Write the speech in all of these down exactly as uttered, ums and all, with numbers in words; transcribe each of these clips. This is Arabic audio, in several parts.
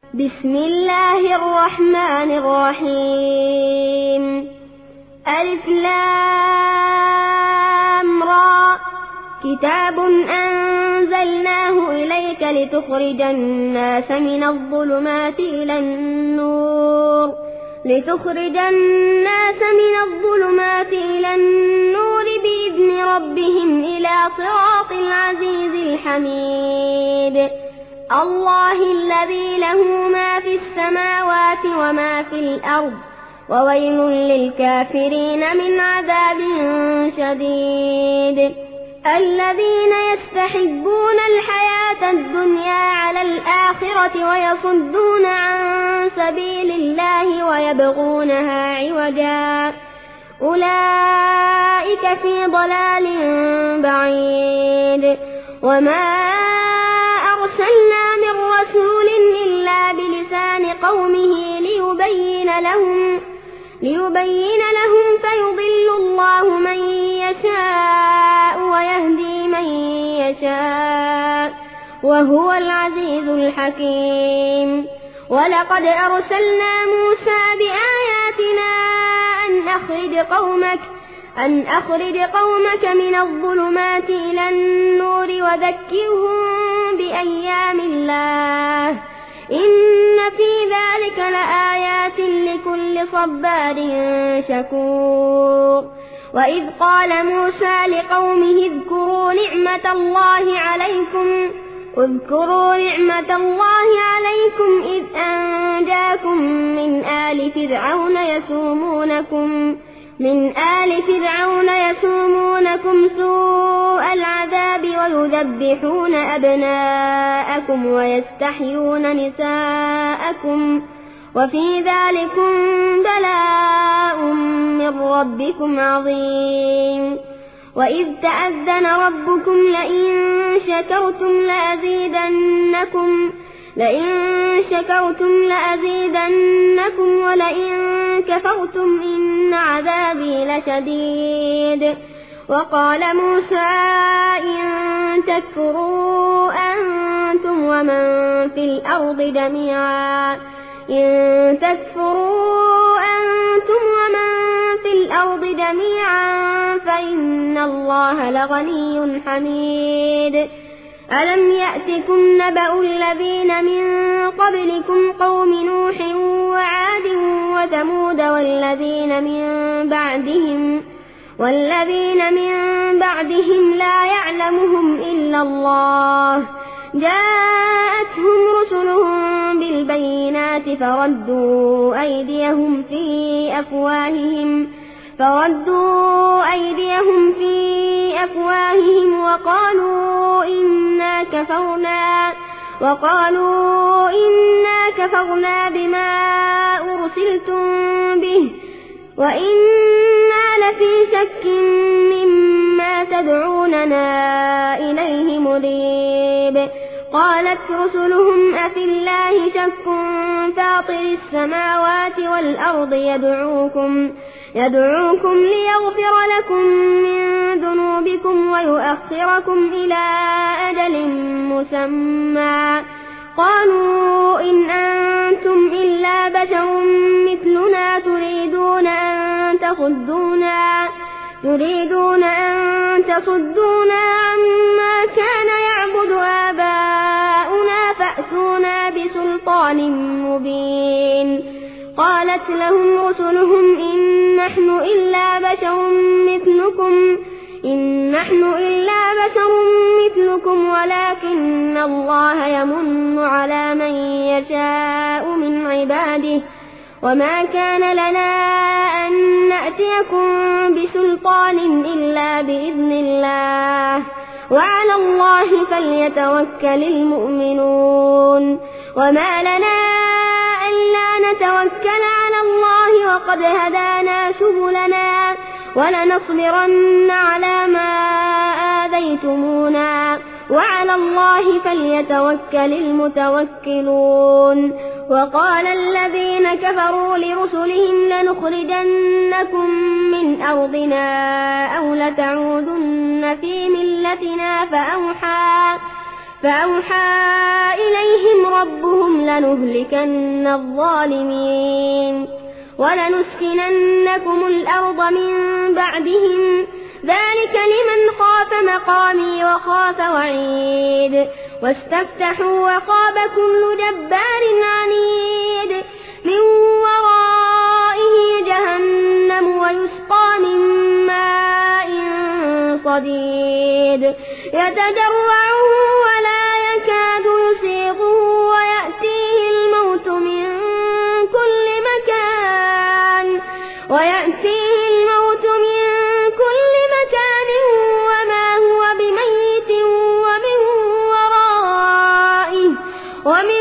بسم الله الرحمن الرحيم. ألف لام را. كتاب أنزلناه إليك لتخرج الناس من الظلمات إلى النور لتخرج الناس من الظلمات إلى النور بإذن ربهم إلى صراط العزيز الحميد. الله الذي له ما في السماوات وما في الأرض وويل للكافرين من عذاب شديد. الذين يستحبون الحياة الدنيا على الآخرة ويصدون عن سبيل الله ويبغونها عوجا أولئك في ضلال بعيد. وما أرسلنا من رسول إلا بلسان قومه ليبين لهم ليبين لهم فيضل الله من يشاء ويهدي من يشاء وهو العزيز الحكيم. ولقد أرسلنا موسى بآياتنا أن أخرج قومك أن أخرج قومك من الظلمات إلى النور وذكرهم بأيام الله إن في ذلك لآيات لكل صبار شكور. وإذ قال موسى لقومه اذكروا نعمة الله عليكم اذكروا نعمة الله عليكم إذ أنجاكم من آل فرعون يسومونكم من آل فرعون يسومونكم سوء العذاب ويذبحون أبناءكم ويستحيون نساءكم وفي ذلكم بلاء من ربكم عظيم. وإذ تأذن ربكم لئن شكرتم لأزيدنكم لئن شكرتم لأزيدنكم ولئن كفرتم إن عذابي لشديد. وقال موسى إن تكفروا أنتم ومن في الأرض جميعا إن تكفروا أنتم ومن في الأرض جميعا فإن الله لغني حميد. ألم يأتكم نبأ الذين من قبلكم قوم نوح وعاد وثمود والذين من بعدهم والذين من بعدهم لا يعلمهم إلا الله جاءتهم رسلهم بالبينات فردوا أيديهم في أفواههم فردوا أيديهم في أفواههم وقالوا إنا كفرنا وقالوا إنا كفرنا بما أرسلتم به وإنا لفي شك مما تدعوننا إليه مريب. قالت رسلهم أفي الله شك فاطر السماوات والأرض يدعوكم يدعوكم ليغفر لكم من ذنوبكم ويؤخركم إلى أجل مسمى قالوا إن أنتم إلا بشر مثلنا تريدون أن تصدونا تريدون أن تصدونا عما كان يعبد آباؤنا فأتونا بسلطان مبين. قالت لهم رسلهم إن نحن إلا بشر مثلكم إن نحن إلا بشر مثلكم ولكن الله يمن على من يشاء من عباده وما كان لنا أن نأتيكم بسلطان إلا بإذن الله وعلى الله فليتوكل المؤمنون. وما لنا ألا نتوكل على الله وقد هدانا سبلنا ولنصبرن على ما آذيتمونا وعلى الله فليتوكل المتوكلون. وقال الذين كفروا لرسلهم لنخرجنكم من أرضنا أو لتعودن في ملتنا فأوحى فأوحى إليهم ربهم لنهلكن الظالمين ولنسكننكم الأرض من بعدهم ذلك لمن خاف مقامي وخاف وعيد واستفتحوا وخاب كل جبار عنيد من ورائه جهنم ويسقى من ماء صديد يتجرعه ولا يكاد يسيغه ويأتيه الموت من كل مكان ويأتيه الموت من كل مكان وما هو بميت ومن ورائه ومن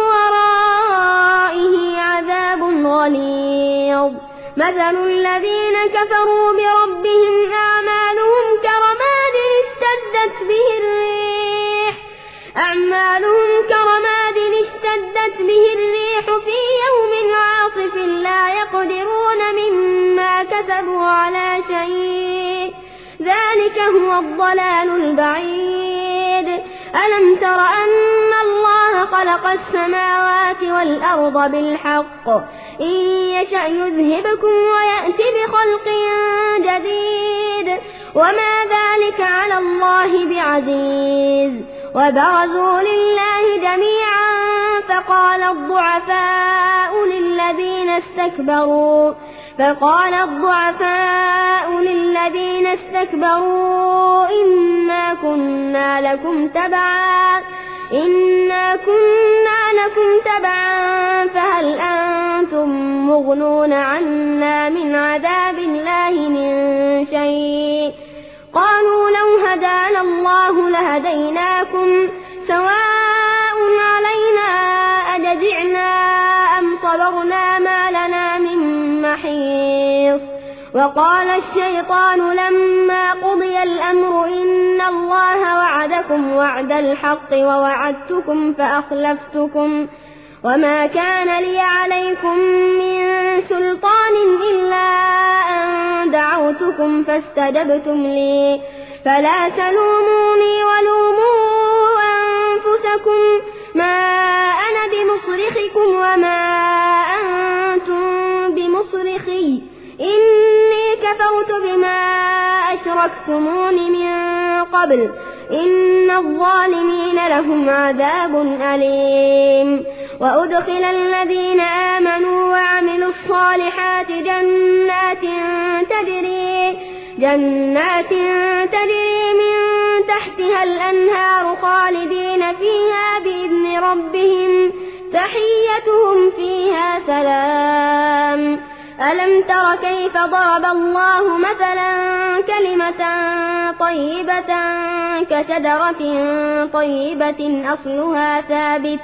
ورائه عذاب غليظ مثل الذين كفروا بربهم أعمالهم كرماد اشتدت به الريح أعمالهم كرماد اشتدت به الريح في يوم عاصف لا يقدرون مما كسبوا على شيء ذلك هو الضلال البعيد ألم تر أن الله خلق السماوات والأرض بالحق إن يشأ يذهبكم ويأتي بخلق جديد وما ذلك على الله بعزيز وبرزوا لله جميعا فقال الضعفاء للذين استكبروا فقال الضعفاء للذين استكبروا إنا كنا لكم تبعا إنا كنا لكم تبعا فهل أنتم مغنون عنا من عذاب الله من شيء قالوا لو هدانا الله لهديناكم سواء علينا أجزعنا أم صبرنا ما لنا من محيص وقال الشيطان لما قضي الأمر إن الله وعدكم وعد الحق ووعدتكم فأخلفتكم وما كان لي عليكم من سلطان إلا أن دعوتكم فاستجبتم لي فلا تلوموني ولوموا أنفسكم ما أنا بمصرخكم وما أنتم بمصرخي إني كفرت بما أشركتمون من قبل إن الظالمين لهم عذاب أليم وأدخل الذين آمنوا وعملوا الصالحات جنات تجري جنات تجري من تحتها الأنهار خالدين فيها بإذن ربهم تحيتهم فيها سلام ألم تر كيف ضرب الله مثلا كلمة طيبة كشجرة طيبة أصلها ثابت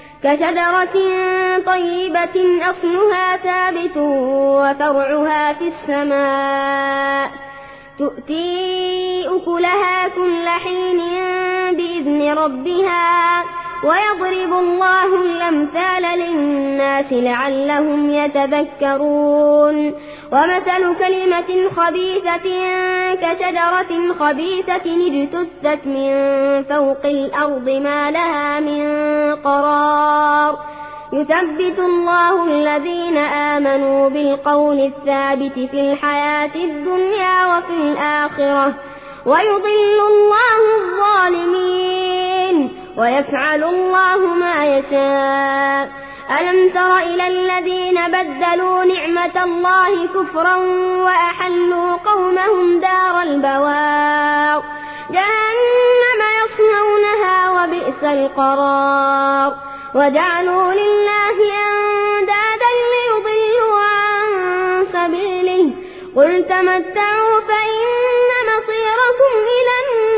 كشجرة طيبة أصلها ثابت وفرعها في السماء تؤتي أكلها كل حين بإذن ربها ويضرب الله الأمثال للناس لعلهم يتذكرون ومثل كلمة خبيثة كشجرة خبيثة اجتثت من فوق الأرض ما لها من قرار يثبت الله الذين آمنوا بالقول الثابت في الحياة الدنيا وفي الآخرة ويضل الله الظالمين ويفعل الله ما يشاء ألم تر إلى الذين بدلوا نعمة الله كفرا وأحلوا قومهم دار البوار جهنم يصلونها وبئس القرار وجعلوا لله أندادا ليضلوا عن سبيله قل تمتعوا فإن مصيركم إلى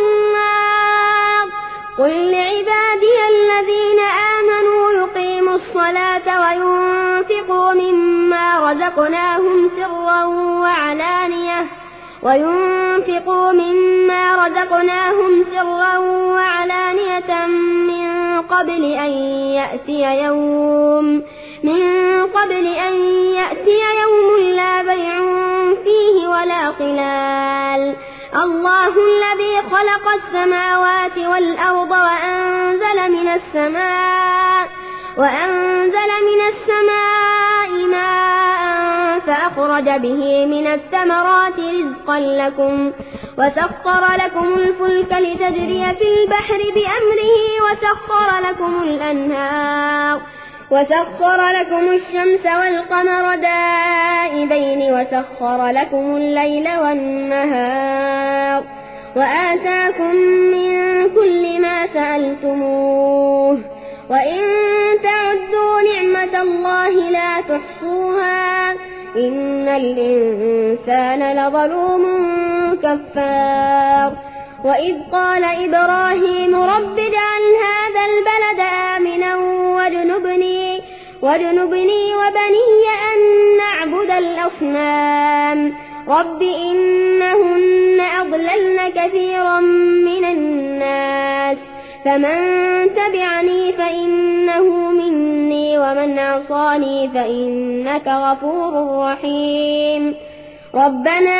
النار قل لعبادي الذين آمنوا يقيموا الصلاة وينفقوا مما رزقناهم سرا وعلانية وينفقوا مما رزقناهم سرا وعلانية من قبل أن يأتي يوم من قبل أن يأتي يوم لا بيع فيه ولا خلال الله الذي خلق السماوات والأرض وأنزل من السماء وأنزل من السماء ماء فأخرج به من الثمرات رزقا لكم وسخر لكم الفلك لتجري في البحر بأمره وسخر لكم الأنهار وسخر لكم الشمس والقمر دائبين وسخر لكم الليل والنهار وآتاكم من كل ما سألتموه وإن تعدوا نعمة الله لا تحصوها إن الإنسان لظلوم كفار وإذ قال إبراهيم رب اجعل هذا البلد آمنا واجنبني, واجنبني وبني أن نعبد الأصنام رب إنهن أضللن كثيرا من الناس فمن تبعني فإنه مني ومن عصاني فإنك غفور رحيم ربنا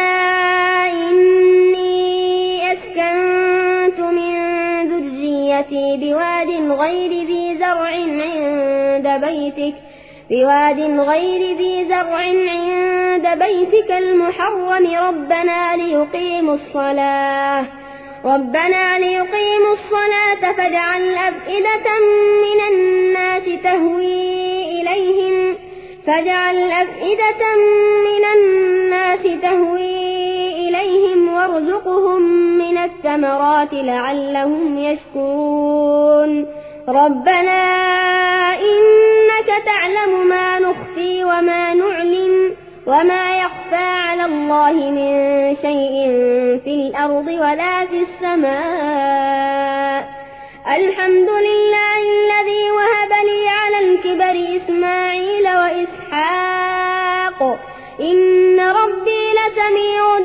إني أسكنت من ذريتي بواد غير ذي زرع عند بيتك بواد غير ذي زرع عند بيتك المحرم ربنا ليقيموا الصلاة ربنا ليقيموا الصلاة فاجعل أفئدة من الناس تهوي إليهم فاجعل أفئدة من الناس تهوي إليهم وارزقهم من الثمرات لعلهم يشكرون ربنا إنك تعلم ما نخفي وما نعلن وما يخفى على الله من شيء في الأرض ولا في السماء الحمد لله الذي وهب لي على الكبر إسماعيل وإسحاق إن ربي لسميع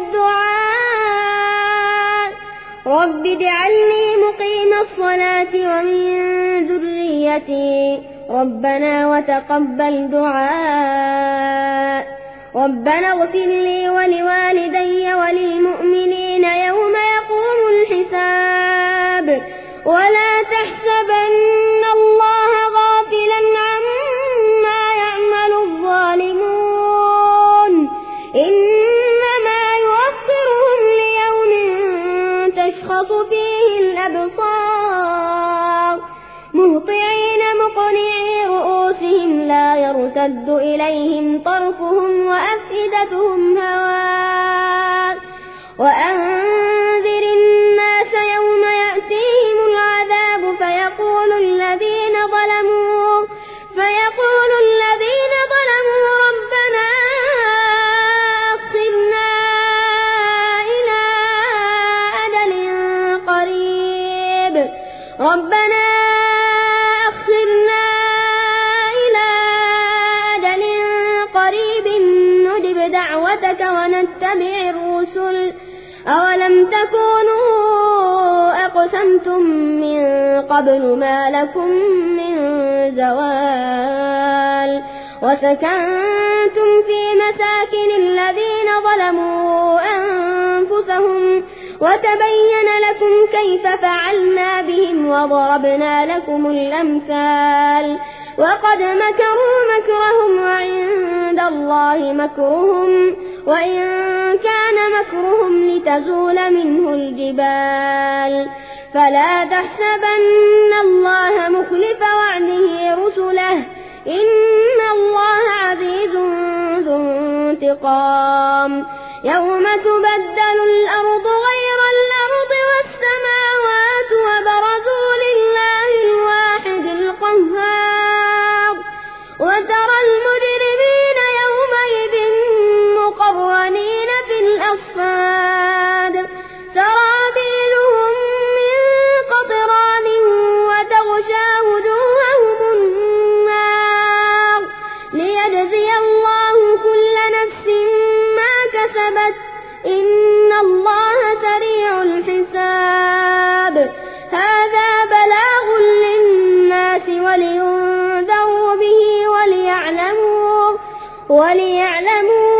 الدعاء رب اجعلني مقيم الصلاة ومن ذريتي ربنا وتقبل دعاء ربنا اغفر لي ولوالدي وللمؤمنين يوم يقوم الحساب ولا تحسبن الله غافلا عما يعمل الظالمون إنما يؤخرهم ليوم تشخص فيه الأبصار مهطعين مقنعي رؤوسهم لا يرتد إليهم طرفهم وأفئدتهم هواء وأنذر الناس يوم يأتيهم العذاب فيقول الذين ظلموا فيقول الذين ظلموا ربنا أخرنا إلى أجل قريب ربنا أخرنا إلى أجل قريب نجب دعوتك ونتبع الرسل أولم تكونوا أقسمتم من قبل ما لكم من زوال وسكنتم في مساكن الذين ظلموا أنفسهم وتبين لكم كيف فعلنا بهم وضربنا لكم الأمثال وقد مكروا مكرهم وعند الله مكرهم وإن كان مكرهم لتزول منه الجبال فلا تحسبن الله مخلف وعده رسله إن الله عزيز ذو انتقام يوم تبدل الأرض غير الأرض والسماوات وبرزوا لله الواحد القهار وترى المجرمين يومئذ مقرنين في الأصفاد سرابيلهم من قطران وتغشى وجوههم النار ليجزي الله كل نفس ما كسبت إن الله سريع الحساب هذا بلاغ للناس ولينذروا به وليعلموا وليعلموا